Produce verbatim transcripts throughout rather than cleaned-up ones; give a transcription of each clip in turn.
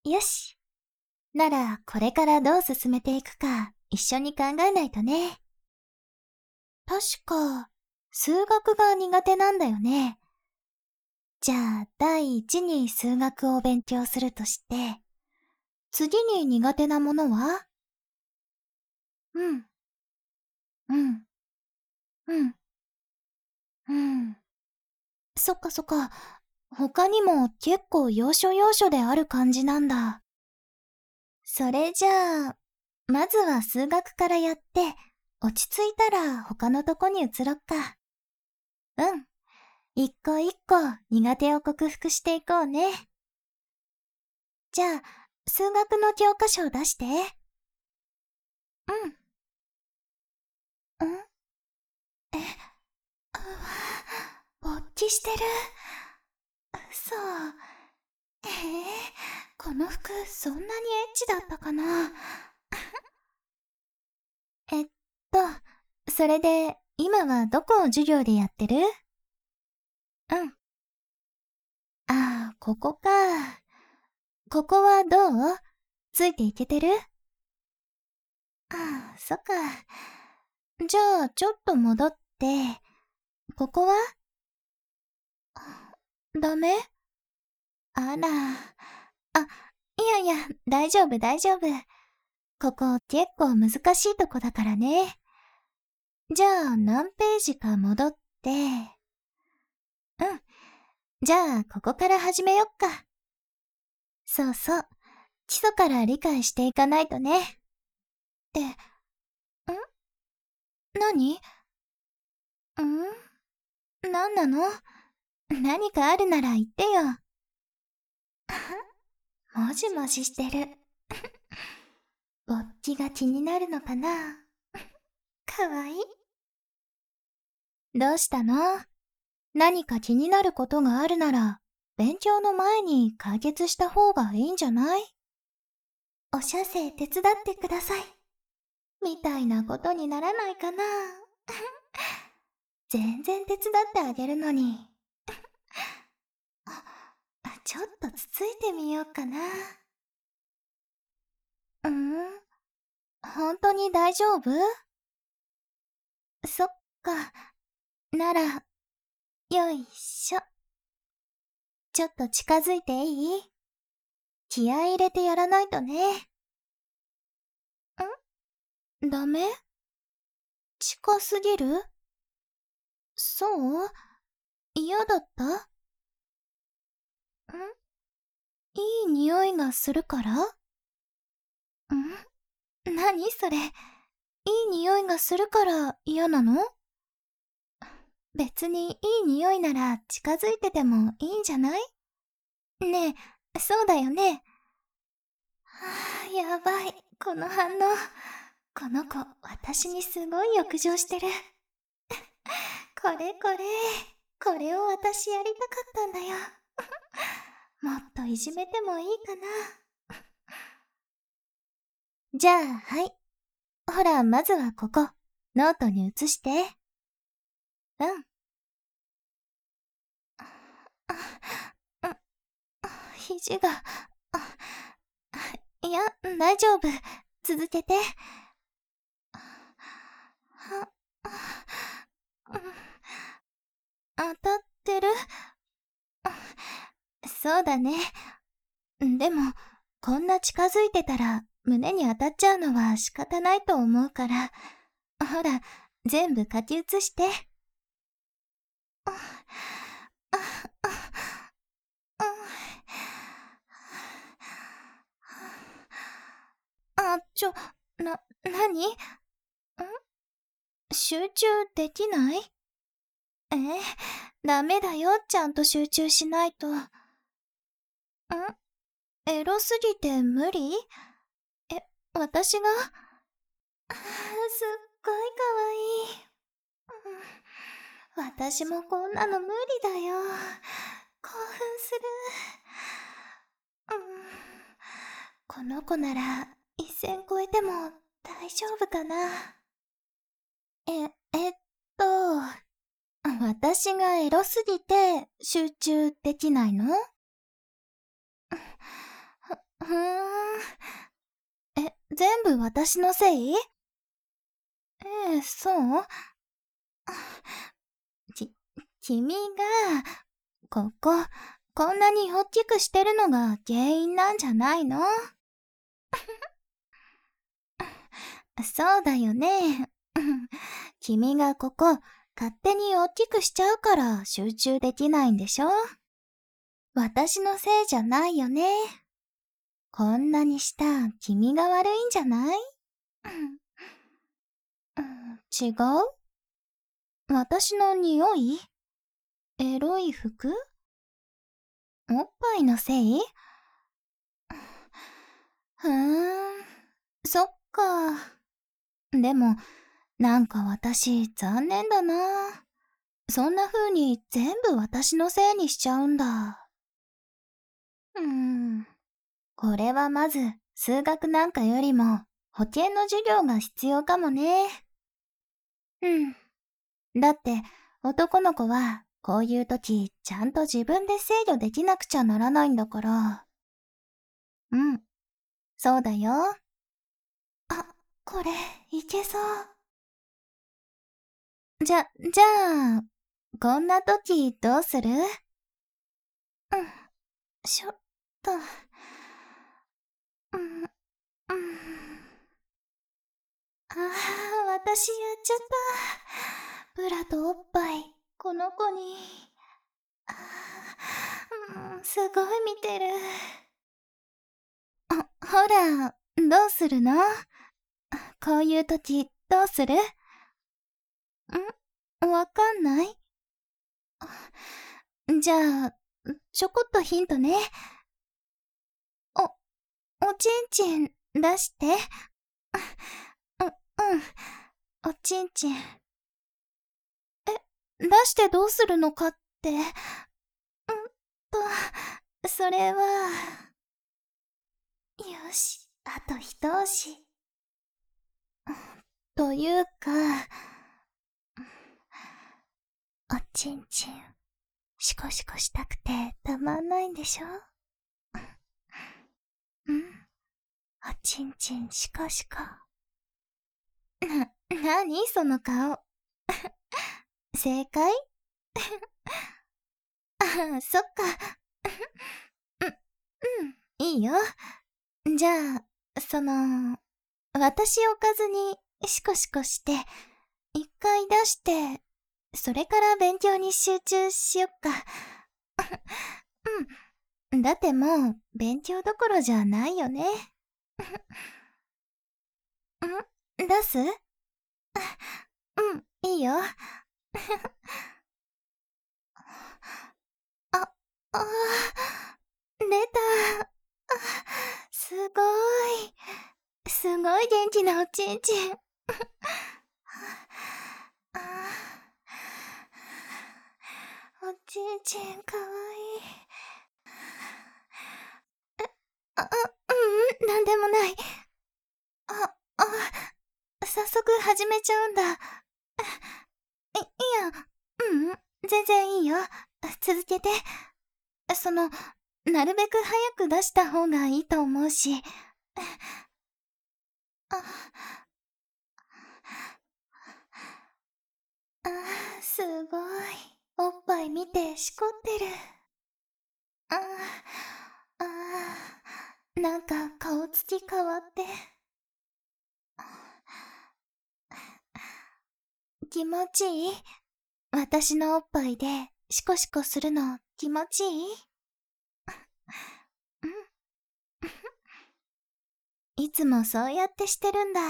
よし。なら、これからどう進めていくか、一緒に考えないとね。確か、数学が苦手なんだよね。じゃあ、第一に数学を勉強するとして、次に苦手なものは？うん、うん、うん、うん。そっかそっか。他にも結構要所要所である感じなんだ。それじゃあ、まずは数学からやって、落ち着いたら他のとこに移ろっか。うん。一個一個苦手を克服していこうね。じゃあ、数学の教科書を出して。うん。んえ、うわ、勃起してる。そう。ええこの服そんなにエッチだったかな。えっと、それで、今はどこを授業でやってる？うん。ああ、ここか。ここはどう？ついていけてる？ああ、そっか。じゃあ、ちょっと戻って、ここは？ダメ？あら。あ、いやいや、大丈夫大丈夫。ここ結構難しいとこだからね。じゃあ、何ページか戻って、うん。じゃあ、ここから始めよっか。そうそう。基礎から理解していかないとね。って、ん？何？ん？何なの？何かあるなら言ってよ。もじもじしてる。勃起が気になるのかな？かわいい。どうしたの？何か気になることがあるなら、勉強の前に解決した方がいいんじゃない？お写生手伝ってください。みたいなことにならないかな？全然手伝ってあげるのに。ちょっとつついてみようかな。うん？本当に大丈夫？そっか。なら、よいしょ。ちょっと近づいていい？気合い入れてやらないとね。ん？ダメ？近すぎる？そう？嫌だった？ん？いい匂いがするから？ん？何それ？いい匂いがするから嫌なの？別にいい匂いなら近づいててもいいんじゃない？ねえ、そうだよね。はあ、やばい。この反応。この子、私にすごい欲情してる。これこれ。これを私やりたかったんだよ。もっといじめてもいいかな。じゃあ、はい。ほら、まずはここ。ノートに移して。うん。あ、肘が、あ、いや、大丈夫。続けて。は、当たってる？そうだね。でも、こんな近づいてたら胸に当たっちゃうのは仕方ないと思うから。ほら、全部書き写して。あ、ちょ、な、なに？ん？集中できない？えー、ダメだよ、ちゃんと集中しないと。ん？エロすぎて無理？え、私が？あー、すっごいかわいい。うん、私もこんなの無理だよ。興奮する。うん、この子なら一線越えても大丈夫かな。え、えっと、私がエロすぎて集中できないの？ふ、ふ全部私のせい？ええ、そうき、君が、ここ、こんなに大きくしてるのが原因なんじゃないの？そうだよね。君がここ、勝手に大きくしちゃうから集中できないんでしょ？私のせいじゃないよね。こんなにした君が悪いんじゃない？うん、違う？私の匂い？エロい服？おっぱいのせい？ふーん、そっか。でも、なんか私残念だな。そんな風に全部私のせいにしちゃうんだ。うーん。これはまず、数学なんかよりも、保健の授業が必要かもね。うん。だって、男の子は、こういう時、ちゃんと自分で制御できなくちゃならないんだから。うん。そうだよ。あ、これ、いけそう。じゃ、じゃあ、こんな時どうする？うん、ちょっと、うん、うん。ああ、私やっちゃった。ブラとおっぱい、この子に。ああ、うん、すごい見てる。あ、ほら、どうするの？こういう時、どうする？ん？わかんない？じゃあ、ちょこっとヒントね。お、おちんちん出して。う、うん。おちんちん。出してどうするのかって。んと、それは。よし、あと一押し。というか、おちんちん、シコシコしたくてたまんないんでしょ？うん、おちんちんシコシコ。な、なにその顔。正解？ああ、そっか。うん、うん、いいよ。じゃあ、その、私おかずにシコシコして、一回出して、それから勉強に集中しよっか。うん。だってもう、勉強どころじゃないよね。ん？出す？うん、いいよ。あ、あー、出た。すごい。すごい元気なおちんちん。あー、おちんちんかわいい。あ、あ、ううん、なんでもない。あ、あ、早速始めちゃうんだ。い、いや、ううん、全然いいよ。続けて。その、なるべく早く出した方がいいと思うし。あ、あー、すごい。おっぱい見てしこってる。あー、あー、なんか顔つき変わって。気持ちいい？私のおっぱいでシコシコするの気持ちいい？うん。いつもそうやってしてるんだ。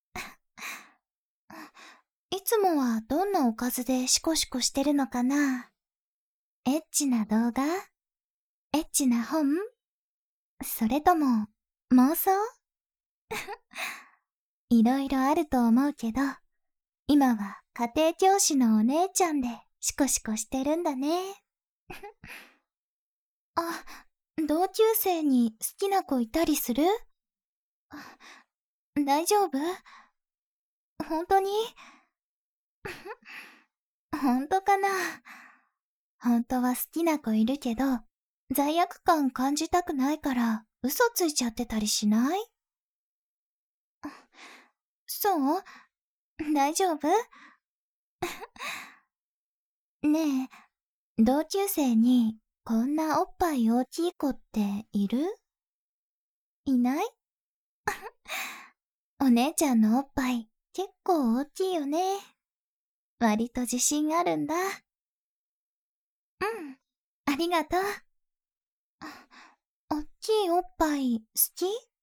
いつもはどんなおかずでシコシコしてるのかな？エッチな動画？エッチな本？それとも、妄想？いろいろあると思うけど、今は家庭教師のお姉ちゃんでシコシコしてるんだね。あ、同級生に好きな子いたりする？大丈夫？本当に？本当かな？本当は好きな子いるけど、罪悪感感じたくないから嘘ついちゃってたりしない？ そう大丈夫ねえ、同級生にこんなおっぱい大きい子っているいないお姉ちゃんのおっぱい結構大きいよね。割と自信あるんだ。うん、ありがとう。おっきいおっぱい好き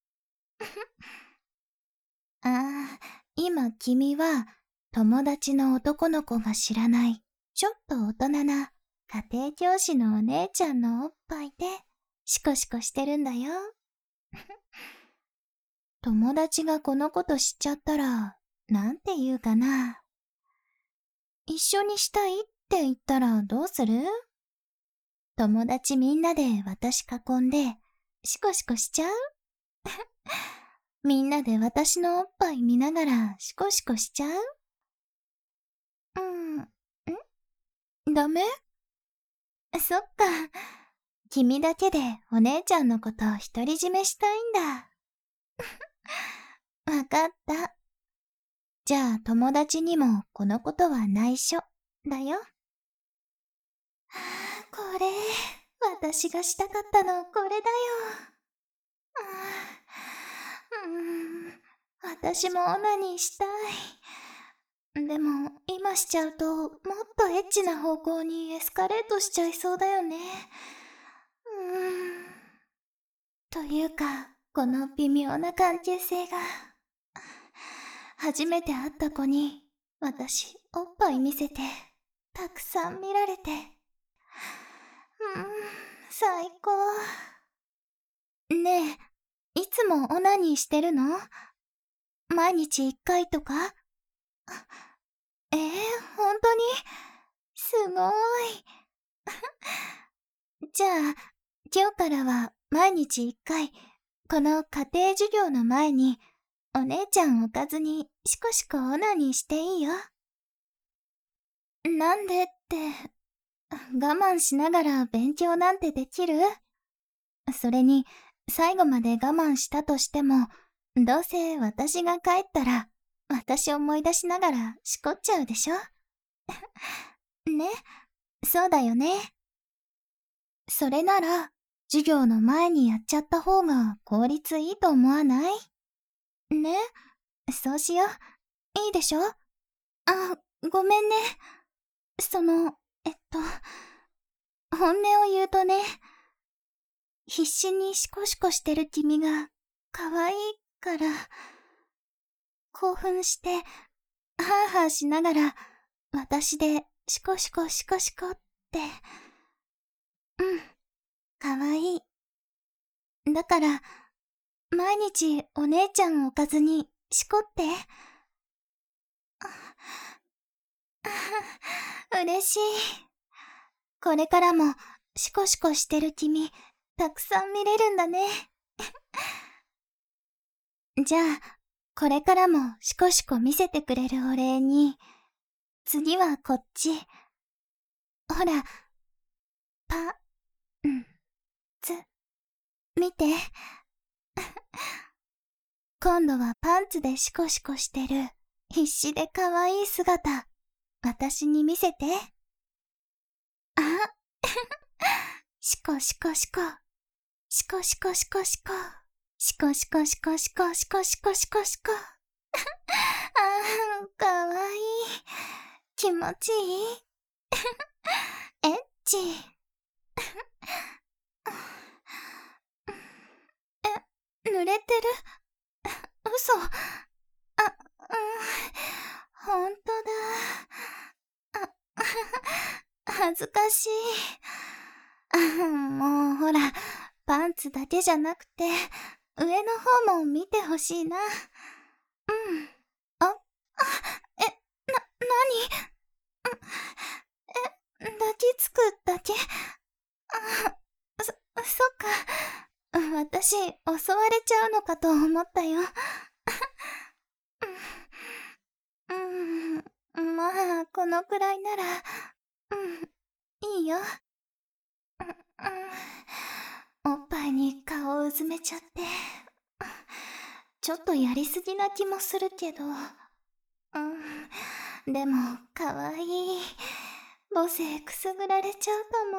ああ、今君は友達の男の子が知らないちょっと大人な家庭教師のお姉ちゃんのおっぱいでシコシコしてるんだよ。友達がこのこと知っちゃったらなんて言うかな。一緒にしたいって言ったらどうする？友達みんなで私囲んでシコシコしちゃう？みんなで私のおっぱい見ながらシコシコしちゃう？うん、んダメ？そっか。君だけでお姉ちゃんのことを独り占めしたいんだ。わかった。じゃあ友達にもこのことは内緒だよ。はあ、これ、私がしたかったのこれだよ。ああ、うーん、私もオナニーしたい。でも今しちゃうともっとエッチな方向にエスカレートしちゃいそうだよね。うーん。というか、この微妙な関係性が。初めて会った子に、私、おっぱい見せて、たくさん見られて。うーん、最高。ねえ、いつもオナニーしてるの？毎日一回とか？えー、ほんとに？すごい。じゃあ、今日からは毎日一回、この家庭授業の前に、お姉ちゃんおかずにシコシコオナニーしていいよ。なんでって、我慢しながら勉強なんてできる？それに、最後まで我慢したとしても、どうせ私が帰ったら、私思い出しながらしこっちゃうでしょ？ね、そうだよね。それなら、授業の前にやっちゃった方が効率いいと思わない？ね、そうしよう。いいでしょ？あ、ごめんね。その、えっと、本音を言うとね、必死にシコシコしてる君が可愛いから、興奮して、ハーハーしながら、私でシコシコシコシコって、うん、可愛い。だから、毎日お姉ちゃんおかずにしこって。嬉しい。これからもシコシコしてる君、たくさん見れるんだね。じゃあ、これからもシコシコ見せてくれるお礼に、次はこっち。ほら、パ、ん、つ、見て。今度はパンツでシコシコしてる、必死で可愛い姿、私に見せて。あ、シコシコシコ、シコシコシコシコ、シコシコシコシコシコシコシコシコ。あー、かわいい。気持ちいい。エッチ。え、濡れてる？嘘。あ、うん、ほんとだ。あ、恥ずかしい。あ、もうほら、パンツだけじゃなくて、上の方も見てほしいな。うん。あ、あ、え、な、なに？え、抱きつくだけ？あ、そ、そっか。私、襲われちゃうのかと思ったよ。うん、うん、まあ、このくらいなら、うん、いいよ。うん、おっぱいに顔をうずめちゃって。 ちょっとやりすぎな気もするけど。うん。でも、かわいい。母性くすぐられちゃうかも。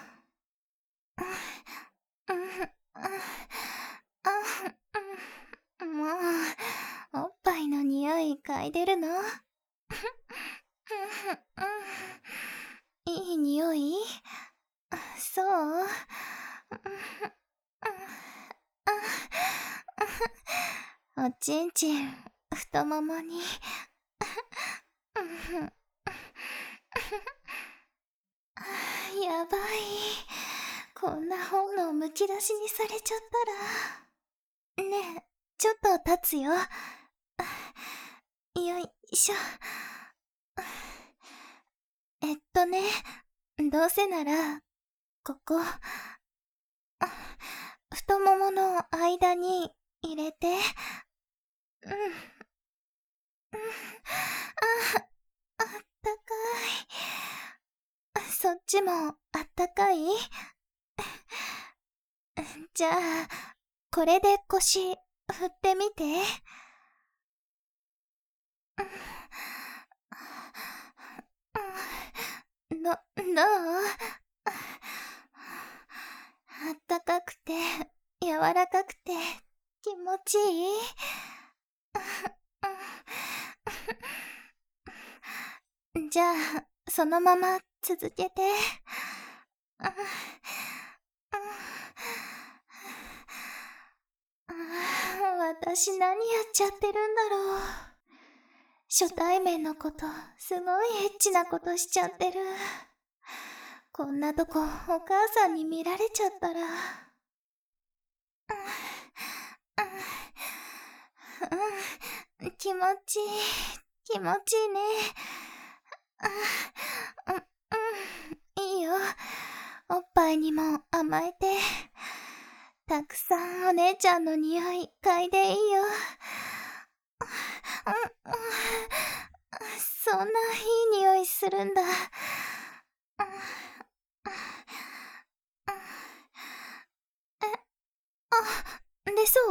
うん、うん、うん、うん、もう、おっぱいの匂い嗅いでるの？いい匂い？そう？おちんちん、太ももに。やばい。こんな本能むき出しにされちゃったら。ねえ、ちょっと立つよ。よいしょ。えっとね、どうせなら、ここ、太ももの間に入れて。うん。うん。あ、あったかい。そっちもあったかい？じゃあ、これで腰振ってみて。ど、どう？あったかくて、柔らかくて、気持ちいい？じゃあ、そのまま続けて。私何やっちゃってるんだろう。初対面のこと、すごいエッチなことしちゃってる。こんなとこ、お母さんに見られちゃったら。うん、気持ちいい、気持ちいいね。うん、いいよ。おっぱいにも甘えて。たくさんお姉ちゃんの匂い嗅いでいいよ。そんないい匂いするんだ。え、あ、でそう？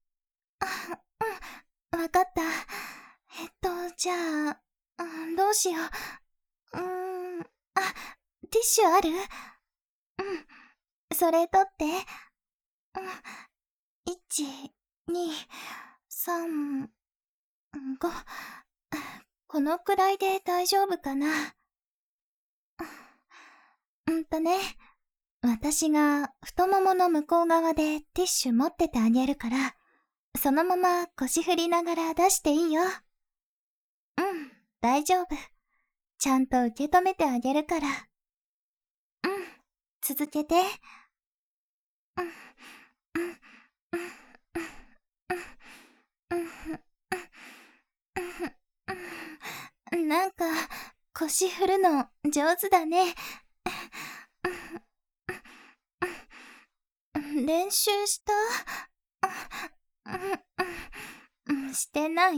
うん、わかった。えっと、じゃあ、うん、どうしよう。うーん、あ、ティッシュある？うん、それ取って。うん、いち、に、さん、ご。このくらいで大丈夫かな。うんとね、私が太ももの向こう側でティッシュ持っててあげるから、そのまま腰振りながら出していいよ。うん、大丈夫。ちゃんと受け止めてあげるから。うん、続けて。うん、うん、うん、うん、うん、なんか、腰振るの上手だね。練習した？してない？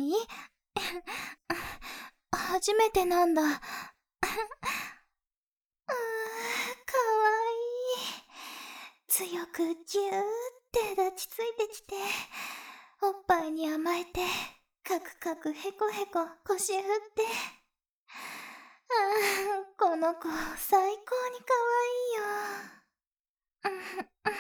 初めてなんだ。あー、かわいい。強くぎゅーって抱きついてきて、おっぱいに甘えて、カクカクヘコヘコ腰振って。あー、この子最高にかわいいよ。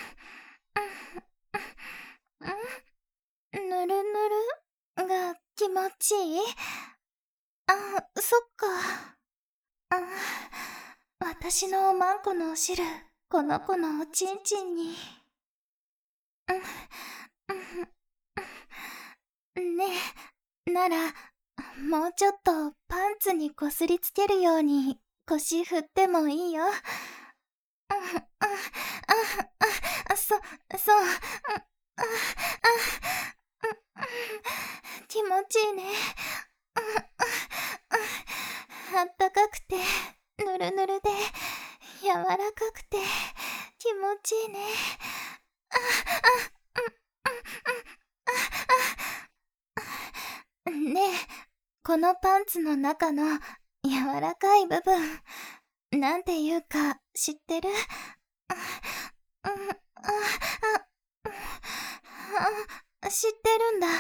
ぬるぬるが気持ちいい？あ、そっか。あ、私のおまんこのお汁、この子のおちんちんに。ねえ、なら、もうちょっとパンツにこすりつけるように腰振ってもいいよ。あ、あ、あ、そ、そう、あ、気持ちいいね。あったかくて、ぬるぬるで、柔らかくて、気持ちいいね。ねえ、このパンツの中の柔らかい部分、なんていうか知ってる？ 知ってるんだ。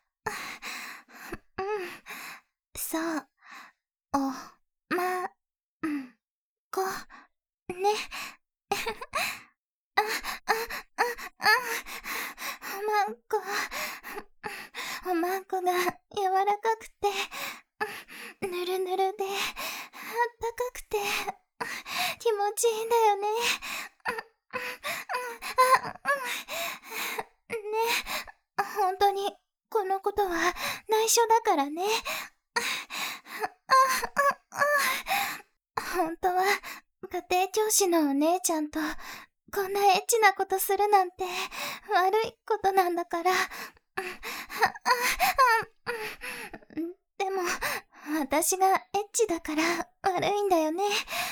うん。そう。お、ま、うん。こ、ね。あ、あ、あ、あ、おまんこ。おまんこが柔らかくて、ぬるぬるで、あったかくて、気持ちいいんだよね。ね、本当に、このことは内緒だからね。本当は、家庭教師のお姉ちゃんと、こんなエッチなことするなんて、悪いことなんだから。でも、私がエッチだから悪いんだよね。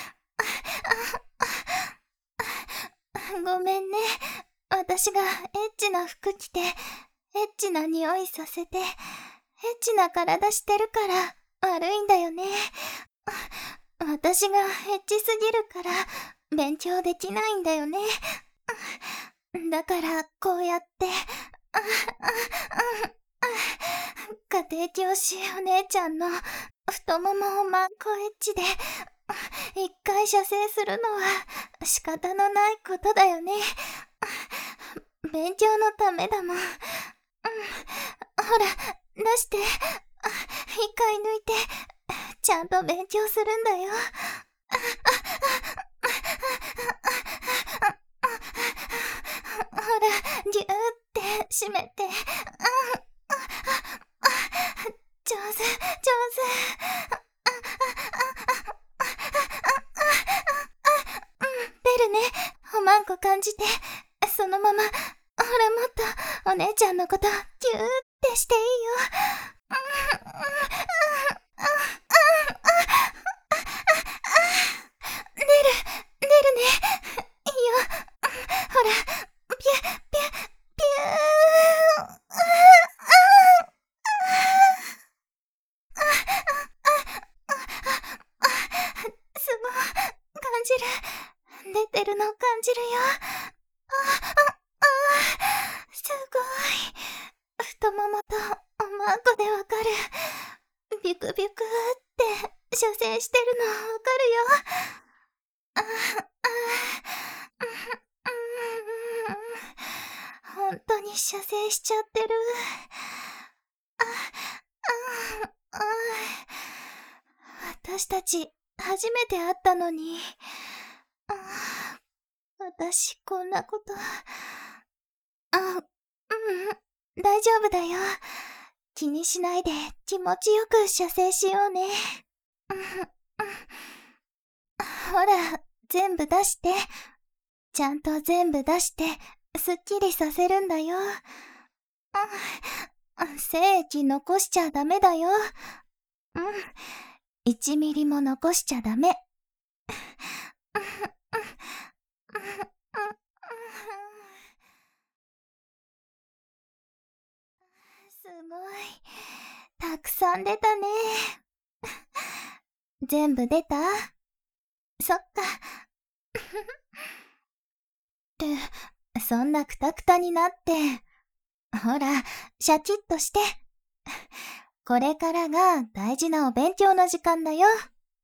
ごめんね。私がエッチな服着て、エッチな匂いさせて、エッチな体してるから悪いんだよね。私がエッチすぎるから勉強できないんだよね。だからこうやって、家庭教師お姉ちゃんの太ももをまんこエッチで一回射精するのは仕方のないことだよね。勉強のためだもん。うん、ほら、出して。一回抜いて、ちゃんと勉強するんだよ。ほら、ぎゅーって閉めて。上手、上手。ベルね、おまんこ感じて、そのまま、ほらもっとお姉ちゃんのことギューってしていいよ。出る、出るね。いいよ。ほら、ピュ、ピュ、ピュー。すごい、感じる。出てるの感じるよ。あ、あ、あ、すごい。太ももとおまんこでわかる。ビクビクって射精してるのわかるよ。あ、あ、本当に射精しちゃってる。あ、あ、あ、私たち初めて会ったのに。あ、私こんなこと。あ、うん、大丈夫だよ。気にしないで気持ちよく射精しようね。ほら、全部出して。ちゃんと全部出して、すっきりさせるんだよ。精液残しちゃダメだよ。うん。いちミリも残しちゃダメ。すごい。たくさん出たね。全部出た？そっか。って、そんなクタクタになって。ほら、シャキッとして。これからが大事なお勉強の時間だよ。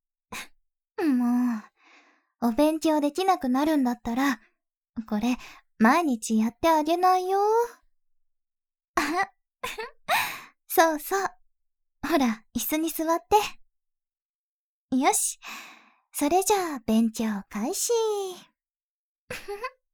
もう、お勉強できなくなるんだったら、これ、毎日やってあげないよ。あ、そうそう。ほら、椅子に座って。よし。それじゃあ、勉強開始。